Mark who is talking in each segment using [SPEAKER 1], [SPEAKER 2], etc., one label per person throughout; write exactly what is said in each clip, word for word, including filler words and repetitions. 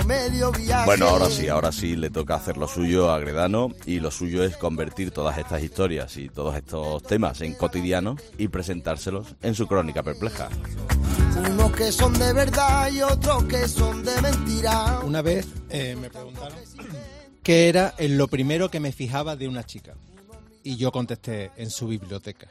[SPEAKER 1] medio viaje.
[SPEAKER 2] Bueno, ahora sí, ahora sí le toca hacer lo suyo a Gredano, y lo suyo es convertir todas estas historias y todos estos temas en cotidianos y presentárselos en su Crónica Perpleja.
[SPEAKER 1] Unos que son de verdad y otros que son de mentira.
[SPEAKER 3] Una vez eh, me preguntaron qué era en lo primero que me fijaba de una chica. Y yo contesté, en su biblioteca.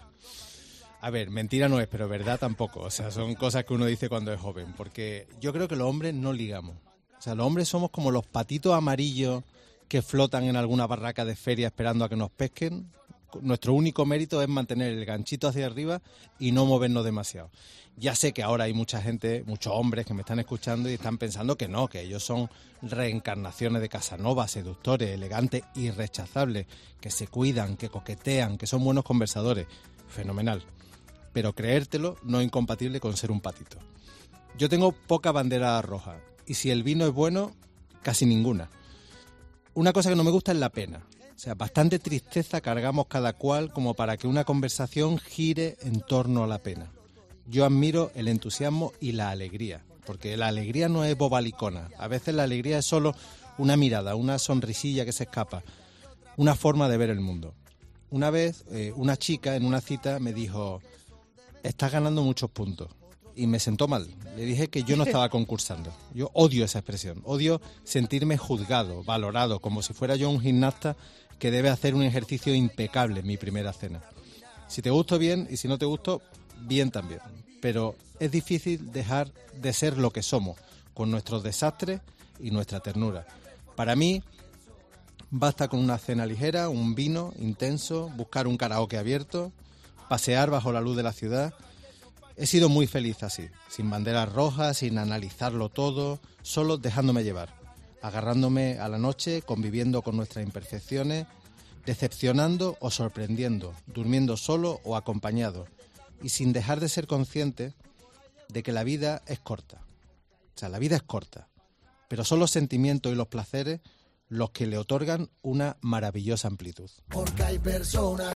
[SPEAKER 3] A ver, mentira no es, pero verdad tampoco. O sea, son cosas que uno dice cuando es joven. Porque yo creo que los hombres no ligamos. O sea, los hombres somos como los patitos amarillos que flotan en alguna barraca de feria esperando a que nos pesquen. Nuestro único mérito es mantener el ganchito hacia arriba y no movernos demasiado. Ya sé que ahora hay mucha gente, muchos hombres que me están escuchando y están pensando que no, que ellos son reencarnaciones de Casanova, seductores, elegantes, irrechazables, que se cuidan, que coquetean, que son buenos conversadores. Fenomenal. Pero creértelo no es incompatible con ser un patito. Yo tengo poca bandera roja y si el vino es bueno, casi ninguna. Una cosa que no me gusta es la pena. O sea, bastante tristeza cargamos cada cual como para que una conversación gire en torno a la pena. Yo admiro el entusiasmo y la alegría, porque la alegría no es bobalicona. A veces la alegría es solo una mirada, una sonrisilla que se escapa, una forma de ver el mundo. Una vez, eh, una chica en una cita me dijo, estás ganando muchos puntos. Y me sentó mal. Le dije que yo no estaba concursando. Yo odio esa expresión. Odio sentirme juzgado, valorado, como si fuera yo un gimnasta que debe hacer un ejercicio impecable en mi primera cena. Si te gusto bien y si no te gusto, bien también. Pero es difícil dejar de ser lo que somos, con nuestros desastres y nuestra ternura. Para mí, basta con una cena ligera, un vino intenso, buscar un karaoke abierto, pasear bajo la luz de la ciudad. He sido muy feliz así, sin banderas rojas, sin analizarlo todo, solo dejándome llevar, agarrándome a la noche, conviviendo con nuestras imperfecciones, decepcionando o sorprendiendo, durmiendo solo o acompañado, y sin dejar de ser consciente de que la vida es corta. O sea, la vida es corta, pero son los sentimientos y los placeres los que le otorgan una maravillosa amplitud.
[SPEAKER 1] Porque hay personas